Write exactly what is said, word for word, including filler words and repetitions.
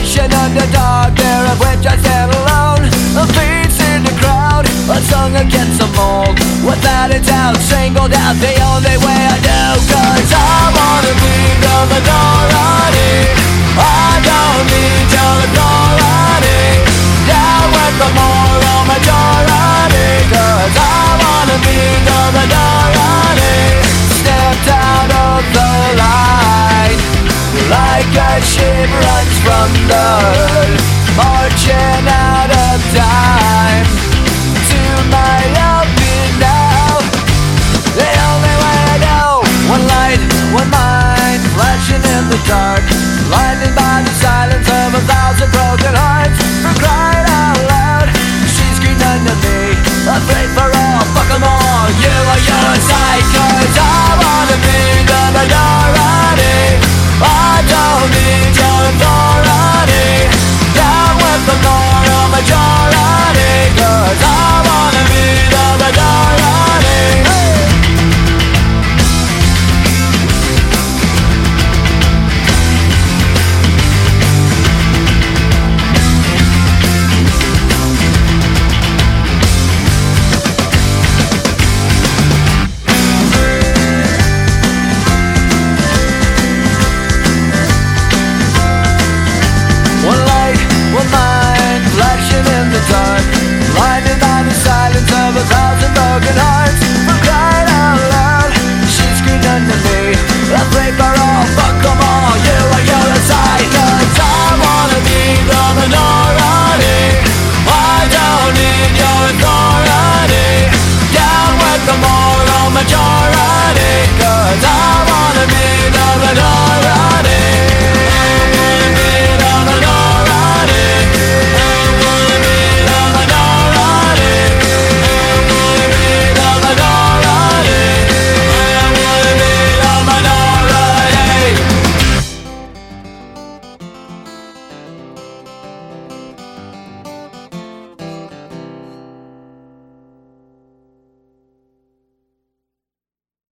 Passion underdog, there of which I stand alone. A face in the crowd, a song against the mold. Without a doubt, singled out the only way I do. Cause I wanna be the minority, I don't need your authority. Down with the moral majority, cause I wanna be the minority. Stepped out of the line, like a ship runs from the herd, marching out of time. To my helping now, the only way I know. One light, one mind, flashing in the dark, blinded by the silence of a thousand broken hearts.